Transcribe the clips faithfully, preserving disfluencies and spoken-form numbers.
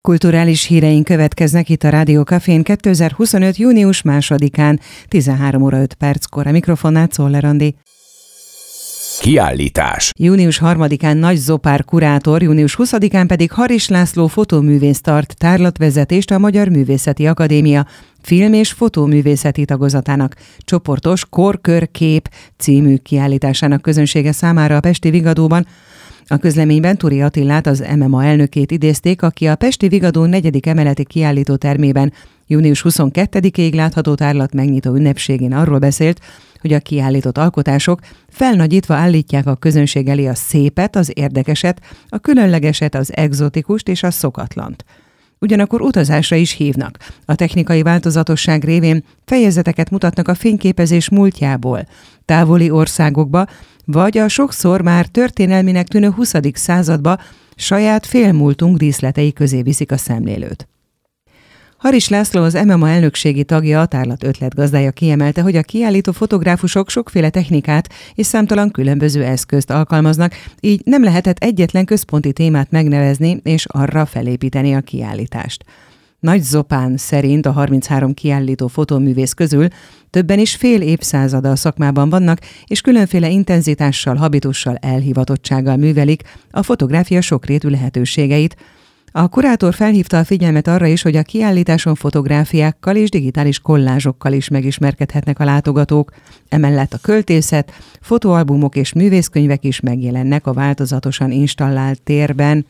Kulturális híreink következnek itt a Rádió Cafén kétezer-huszonöt. június másodikán tizenhárom óra öt perckor. A mikrofonnál Czoller Andi. Kiállítás. június harmadikán Nagy Zopár kurátor, június huszadikán pedig Haris László fotóművész tart tárlatvezetést a Magyar Művészeti Akadémia film- és fotóművészeti tagozatának csoportos Kor-kör-kép című kiállításának közönsége számára a Pesti Vigadóban. A közleményben Turi Attilát, az em em á elnökét idézték, aki a Pesti Vigadó negyedik emeleti kiállítótermében június huszonkettedikéig látható tárlat megnyitó ünnepségén arról beszélt, hogy a kiállított alkotások felnagyítva állítják a közönség elé a szépet, az érdekeset, a különlegeset, az egzotikust és a szokatlant. Ugyanakkor utazásra is hívnak. A technikai változatosság révén fejezeteket mutatnak a fényképezés múltjából, távoli országokba, vagy a sokszor már történelminek tűnő huszadik századba saját félmúltunk díszletei közé viszik a szemlélőt. Haris László, az em em á elnökségi tagja, a tárlat ötletgazdája kiemelte, hogy a kiállító fotográfusok sokféle technikát és számtalan különböző eszközt alkalmaznak, így nem lehetett egyetlen központi témát megnevezni és arra felépíteni a kiállítást. Nagy Zopán szerint a harminchárom kiállító fotóművész közül többen is fél évszázada a szakmában vannak, és különféle intenzitással, habitussal, elhivatottsággal művelik a fotográfia sokrétű lehetőségeit. A kurátor felhívta a figyelmet arra is, hogy a kiállításon fotográfiákkal és digitális kollázsokkal is megismerkedhetnek a látogatók. Emellett a költészet, fotóalbumok és művészkönyvek is megjelennek a változatosan installált térben.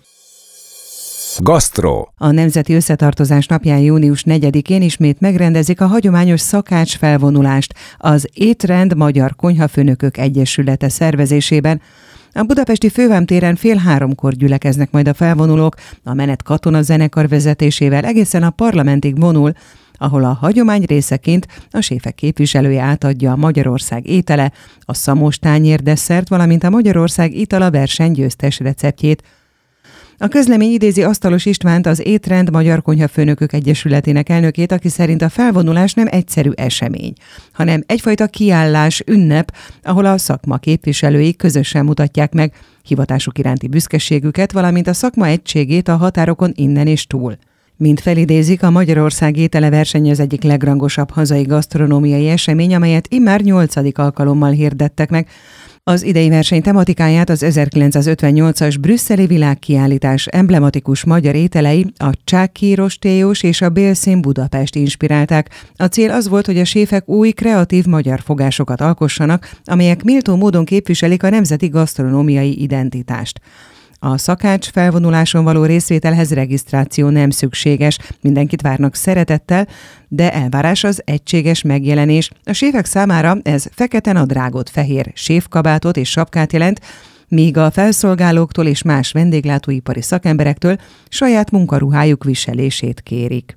Gasztró. A Nemzeti Összetartozás napján június negyedikén ismét megrendezik a hagyományos szakács felvonulást az Étrend Magyar Konyhafőnökök Egyesülete szervezésében. A budapesti Fővámtéren fél háromkor gyülekeznek majd a felvonulók, a menet katonazenekar vezetésével egészen a Parlamentig vonul, ahol a hagyomány részeként a séfek képviselője átadja a Magyarország étele, a szamos tányér desszert, valamint a Magyarország itala verseny győztes receptjét. A közlemény idézi Asztalos Istvánt, az Étrend Magyar Konyhafőnökök Egyesületének elnökét, aki szerint a felvonulás nem egyszerű esemény, hanem egyfajta kiállás, ünnep, ahol a szakma képviselői közösen mutatják meg hivatásuk iránti büszkeségüket, valamint a szakma egységét a határokon innen és túl. Mint felidézik, a Magyarország étele verseny az egyik legrangosabb hazai gasztronómiai esemény, amelyet immár nyolcadik alkalommal hirdettek meg. Az idei verseny tematikáját az ezerkilencszázötvennyolcas brüsszeli világkiállítás emblematikus magyar ételei, a csáki rostélyos és a bélszín Budapest inspirálták. A cél az volt, hogy a séfek új, kreatív magyar fogásokat alkossanak, amelyek méltó módon képviselik a nemzeti gasztronómiai identitást. A szakács felvonuláson való részvételhez regisztráció nem szükséges, mindenkit várnak szeretettel, de elvárás az egységes megjelenés. A séfek számára ez fekete nadrágot, fehér séfkabátot és sapkát jelent, míg a felszolgálóktól és más vendéglátóipari szakemberektől saját munkaruhájuk viselését kérik.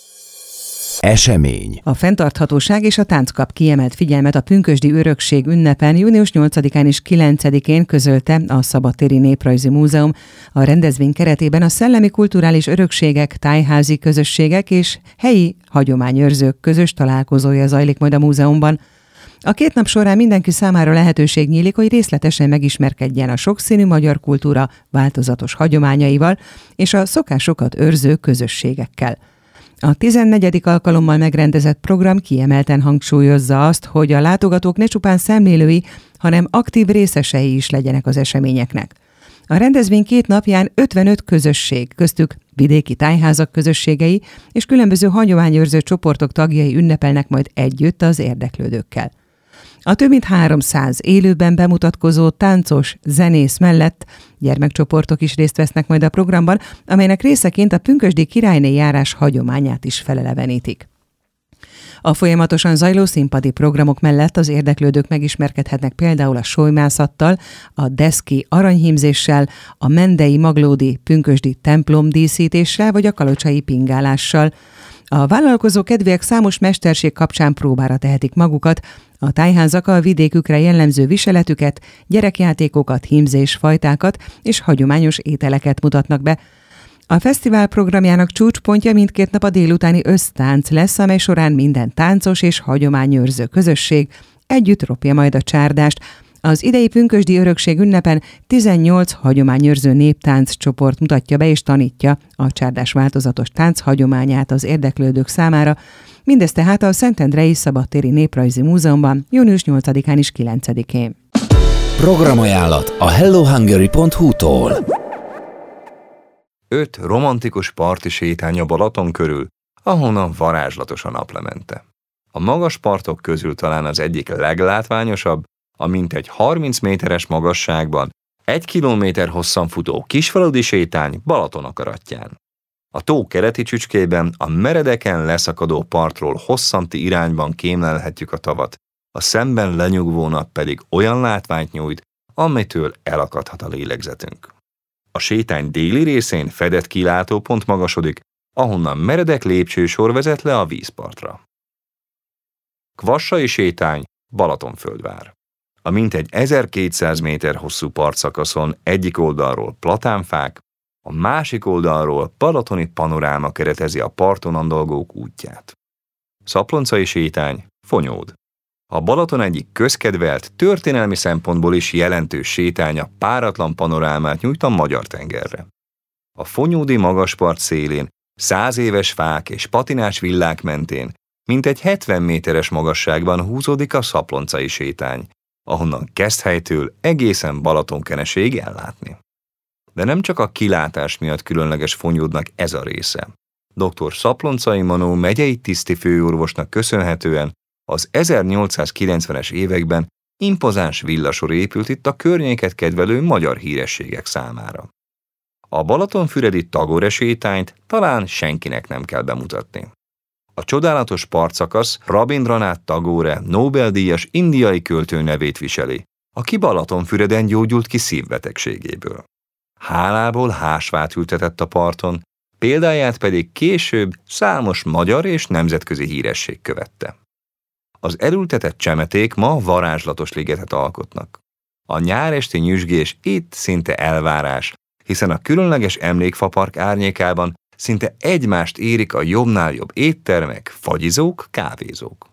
Esemény. A fenntarthatóság és a tánc kap kiemelt figyelmet a Pünkösdi Örökség ünnepen június nyolcadikán és kilencedikén közölte a Szabadtéri Néprajzi Múzeum. A rendezvény keretében a szellemi kulturális örökségek, tájházi közösségek és helyi hagyományőrzők közös találkozója zajlik majd a múzeumban. A két nap során mindenki számára lehetőség nyílik, hogy részletesen megismerkedjen a sokszínű magyar kultúra változatos hagyományaival és a szokásokat őrző közösségekkel. A tizennegyedik alkalommal megrendezett program kiemelten hangsúlyozza azt, hogy a látogatók ne csupán szemlélői, hanem aktív részesei is legyenek az eseményeknek. A rendezvény két napján ötvenöt közösség, köztük vidéki tájházak közösségei és különböző hagyományőrző csoportok tagjai ünnepelnek majd együtt az érdeklődőkkel. A több mint háromszáz élőben bemutatkozó táncos, zenész mellett gyermekcsoportok is részt vesznek majd a programban, amelynek részeként a pünkösdi királyné járás hagyományát is felelevenítik. A folyamatosan zajló színpadi programok mellett az érdeklődők megismerkedhetnek például a solymászattal, a deszki aranyhímzéssel, a mendei maglódi pünkösdi templomdíszítéssel vagy a kalocsai pingálással. A vállalkozó kedvélyek számos mesterség kapcsán próbára tehetik magukat, a tájházak a vidékükre jellemző viseletüket, gyerekjátékokat, hímzésfajtákat és hagyományos ételeket mutatnak be. A fesztivál programjának csúcspontja mindkét nap a délutáni össztánc lesz, amely során minden táncos és hagyományőrző közösség együtt ropja majd a csárdást. Az idei pünkösdi örökség ünnepen tizennyolc hagyományőrző néptánc csoport mutatja be és tanítja a csárdás változatos tánc hagyományát az érdeklődők számára, mindez tehát a Szentendrei Szabadtéri Néprajzi Múzeumban június nyolcadikán és kilencedikén. Programajánlat a hello hungary pont hu-tól. Öt romantikus parti sétány a Balaton körül, ahonnan varázslatos a naplemente. A magas partok közül talán az egyik leglátványosabb, a mintegy harminc méteres magasságban, egy kilométer hosszan futó kisfaludi sétány Balaton akaratján. A tó keleti csücskében a meredeken leszakadó partról hosszanti irányban kémlelhetjük a tavat, a szemben lenyugvó nap pedig olyan látványt nyújt, amitől elakadhat a lélegzetünk. A sétány déli részén fedett kilátópont magasodik, ahonnan meredek lépcsősor vezet le a vízpartra. Kvassai sétány, Balatonföldvár. A mintegy ezerkétszáz méter hosszú partszakaszon egyik oldalról platánfák, a másik oldalról balatoni panoráma keretezi a parton andalgók útját. Szaploncai sétány, Fonyód. A Balaton egyik közkedvelt, történelmi szempontból is jelentős sétánya páratlan panorámát nyújt a Magyar-tengerre. A fonyódi magaspart szélén, száz éves fák és patinás villák mentén mintegy hetven méteres magasságban húzódik a szaploncai sétány, ahonnan Keszthelytől egészen Balatonkeneséig ellátni. De nem csak a kilátás miatt különleges Fonyódnak ez a része. doktor Szaploncai Manó megyei tiszti főorvosnak köszönhetően az ezernyolcszázkilencvenes években impozáns villasor épült itt a környéket kedvelő magyar hírességek számára. A balatonfüredi Tagore sétányt talán senkinek nem kell bemutatni. A csodálatos partszakasz Rabindranath Tagore Nobel-díjas indiai költő nevét viseli, aki Balatonfüreden gyógyult ki szívbetegségéből. Hálából hásvát ültetett a parton, példáját pedig később számos magyar és nemzetközi híresség követte. Az elültetett csemeték ma varázslatos ligetet alkotnak. A nyáresti nyüzsgés itt szinte elvárás, hiszen a különleges emlékfapark árnyékában szinte egymást érik a jobbnál jobb éttermek, fagyizók, kávézók.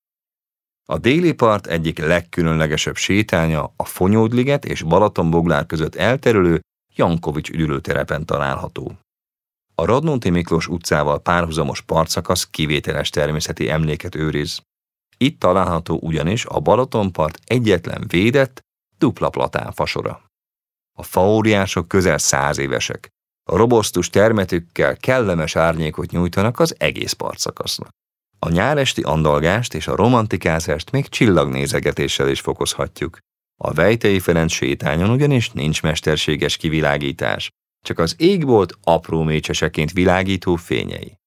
A déli part egyik legkülönlegesebb sétánya a Fonyód-liget és Balatonboglár között elterülő Jankovics üdülőterepen található. A Radnóti Miklós utcával párhuzamos partszakasz kivételes természeti emléket őriz. Itt található ugyanis a Balatonpart egyetlen védett, dupla platán fasora. A faóriások közel száz évesek. A robosztus termetükkel kellemes árnyékot nyújtanak az egész partszakasznak. A nyáresti andalgást és a romantikázást még csillagnézegetéssel is fokozhatjuk. A Vejtei Ferenc sétányon ugyanis nincs mesterséges kivilágítás, csak az égbolt apró mécseseként világító fényei.